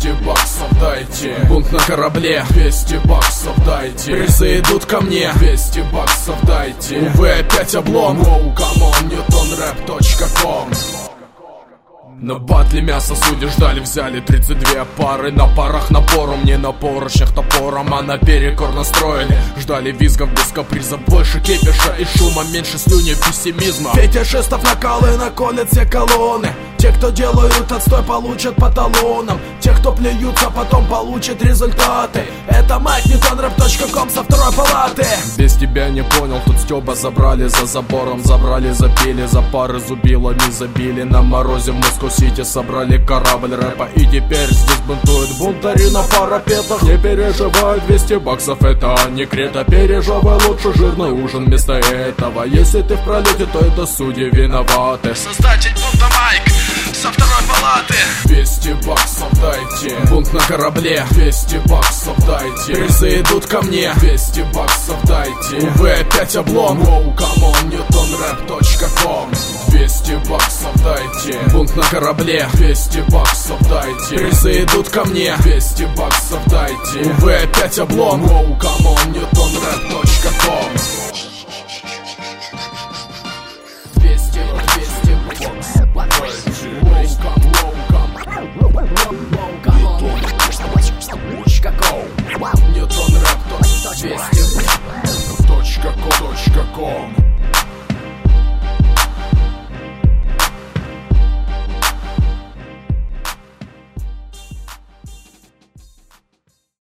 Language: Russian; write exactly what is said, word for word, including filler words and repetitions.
двести баксов дайте. Бунт на корабле, двести баксов дайте. Призы идут ко мне, двести баксов дайте. Увы, опять облом. Воу, камон, ньютонрэп точка ком. На батле мясо судьи ждали, взяли тридцать две пары. На парах напором, не на поручнях топором, а наперекор настроили. Ждали визгов без каприза, больше кипиша и шума, меньше слюни, пессимизма. Петя Шестов накалы наколят все колонны. Те, кто делают отстой, получат по талонам. Те, кто плюются, потом получат результаты. Это майк ньютонрэп точка ком со второй палаты. Без тебя не понял, тут Стёба забрали за забором. Забрали, запили, за пары зубилами забили. На морозе в Москва-Сити собрали корабль рэпа. И теперь здесь бунтуют бунтари на парапетах. Не переживай, двести баксов это не Крета. Переживай лучше жирный ужин вместо этого. Если ты в пролете, то это судьи виноваты. Создатель бунта майк со второй палаты. двести баксов дайте. Бунт на корабле, двести баксов дайте. Призы идут ко мне, двести баксов дайте. Увы, опять облом. Воу, камон, ньютонрэп точка ком. двести баксов дайте. Бунт на корабле, двести баксов дайте. Призы идут ко мне, двести баксов дайте. Увы, опять облом. Воу, камон, ньютонрэп точка ком.